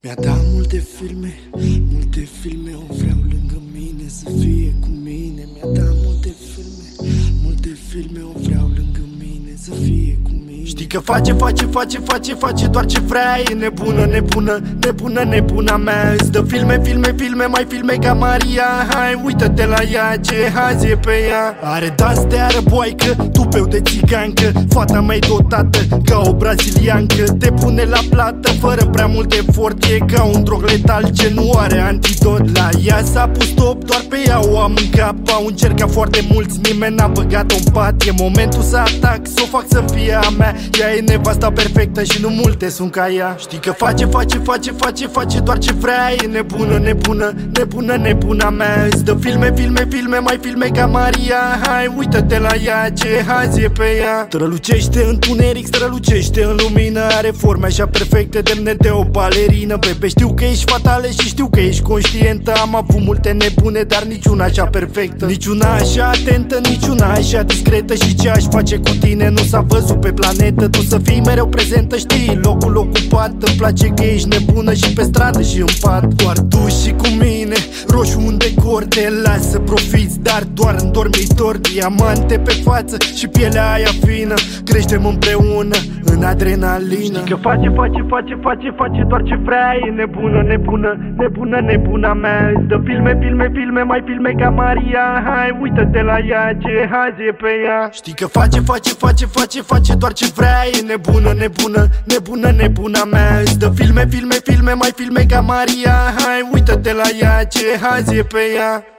Mi-a dat multe filme, o vreau lângă mine, să fie cu mine. Mi-a dat multe filme, o vreau lângă mine, să fie cu mine. Știi că face doar ce vrea. E nebuna mea. Îți dă filme, mai filme ca Maria. Hai, uită-te la ea, ce hazi e pe ea. Are de-astea răboaică, tupeu de țigancă. Fata mai dotată, ca o braziliancă. Te pune la plată, fără prea mult efort. E ca un drog letal ce nu are antidot. La ea s-a pus top, doar pe ea o am în cap. Au încercat foarte mulți, nimeni n-a băgat-o în pat. E momentul să atac, să o fac să fie a mea. Ea e nevasta perfectă și nu multe sunt ca ea. Știi că face doar ce vrea. E nebuna mea. Îți dă filme, mai filme ca Maria. Hai, uită-te la ea, ce hazi e pe ea. Strălucește în tuneric, strălucește în lumină. Are forme așa perfecte, demne de o balerină. Bebe, știu că ești fatală și știu că ești conștientă. Am avut multe nebune, dar niciuna așa perfectă, niciuna așa atentă, niciuna așa discretă. Și ce aș face cu tine nu s-a văzut pe planetă. Tu să fii mereu prezentă, știi, locul ocupat. Îmi place că ești nebună și pe stradă și în pat. Doar tu și cu mine, roșu un decor. Te las să profiți, dar doar în dormitor. Diamante pe față și pielea aia fină. Creștem împreună în adrenalină. Știi că face doar ce vrea. E nebuna mea. Îți dă filme, mai filme ca Maria. Hai, uită-te la ea, ce hazi e pe ea. Știi că face doar ce vrea. E nebuna mea. Îți dă filme, mai filme ca Maria. Hai, uită-te la ea, ce hazi e pe ea.